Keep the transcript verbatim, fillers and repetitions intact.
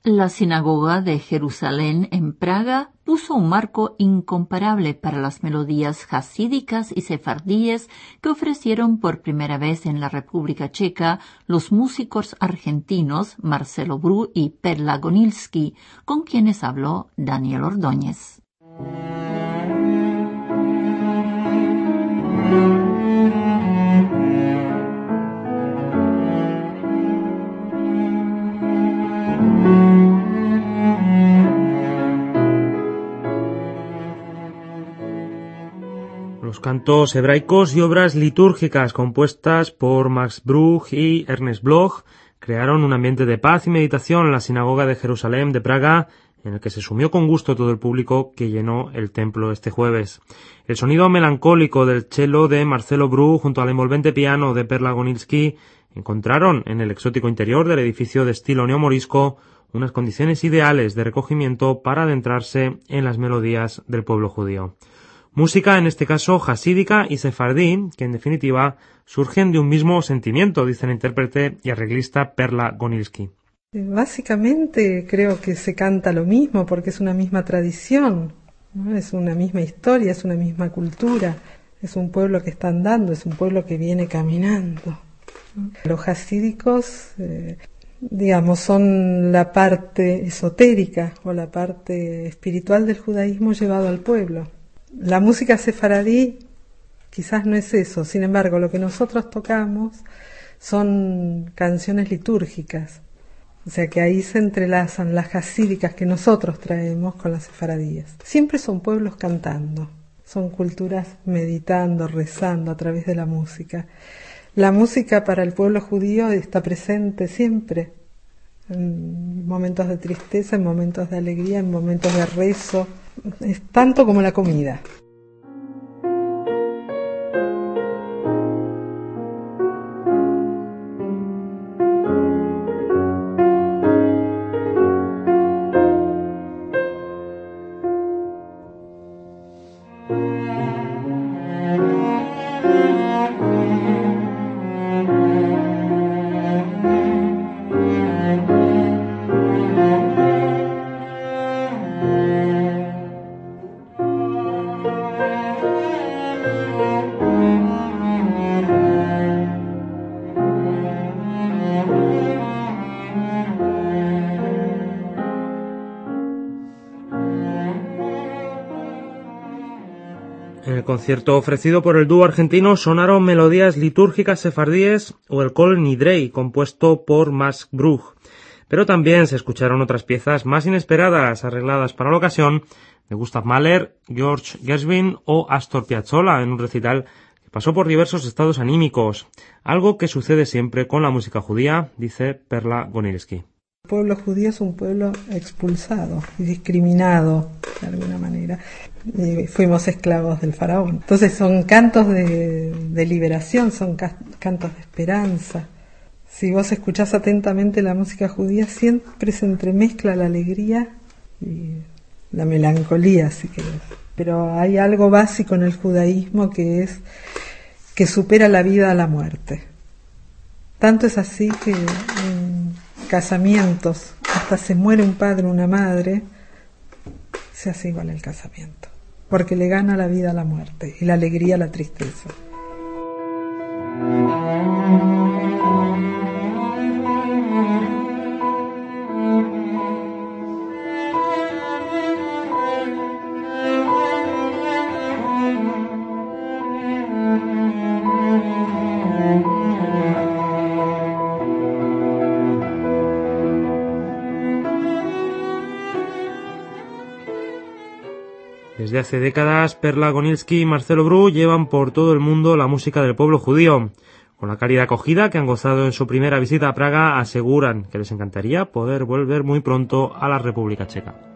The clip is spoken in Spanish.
La sinagoga de Jerusalén en Praga puso un marco incomparable para las melodías jasídicas y sefardíes que ofrecieron por primera vez en la República Checa los músicos argentinos Marcelo Bru y Perla Gonilsky, con quienes habló Daniel Ordóñez. Los cantos hebraicos y obras litúrgicas compuestas por Max Bruch y Ernest Bloch crearon un ambiente de paz y meditación en la sinagoga de Jerusalén de Praga, en el que se sumió con gusto todo el público que llenó el templo este jueves. El sonido melancólico del cello de Marcelo Bruch junto al envolvente piano de Perla Gonilsky encontraron en el exótico interior del edificio de estilo neomorisco unas condiciones ideales de recogimiento para adentrarse en las melodías del pueblo judío. Música, en este caso, jasídica y sefardí, que en definitiva surgen de un mismo sentimiento, dice la intérprete y arreglista Perla Gonilsky. Básicamente creo que se canta lo mismo porque es una misma tradición, ¿no? Es una misma historia, es una misma cultura, es un pueblo que está andando, es un pueblo que viene caminando, ¿no? Los jasídicos, eh, digamos, son la parte esotérica o la parte espiritual del judaísmo llevado al pueblo. La música sefaradí quizás no es eso, sin embargo, lo que nosotros tocamos son canciones litúrgicas, o sea que ahí se entrelazan las jasídicas que nosotros traemos con las sefaradíes. Siempre son pueblos cantando, son culturas meditando, rezando a través de la música. La música para el pueblo judío está presente siempre, en momentos de tristeza, en momentos de alegría, en momentos de rezo. Es tanto como la comida. En el concierto ofrecido por el dúo argentino sonaron melodías litúrgicas sefardíes o el Kol Nidrei, compuesto por Max Bruch. Pero también se escucharon otras piezas más inesperadas, arregladas para la ocasión, de Gustav Mahler, George Gershwin o Astor Piazzolla, en un recital que pasó por diversos estados anímicos, algo que sucede siempre con la música judía, dice Perla Gonilsky. El pueblo judío es un pueblo expulsado y discriminado de alguna manera. Y fuimos esclavos del faraón. Entonces son cantos de, de liberación, son ca- cantos de esperanza. Si vos escuchás atentamente la música judía, siempre se entremezcla la alegría y la melancolía, si querés. Pero hay algo básico en el judaísmo que es que supera la vida a la muerte. Tanto es así que en casamientos, hasta se muere un padre o una madre, se hace igual el casamiento, porque le gana la vida a la muerte y la alegría a la tristeza. Desde hace décadas, Perla Gonilsky y Marcelo Bruch llevan por todo el mundo la música del pueblo judío. Con la cálida acogida que han gozado en su primera visita a Praga, aseguran que les encantaría poder volver muy pronto a la República Checa.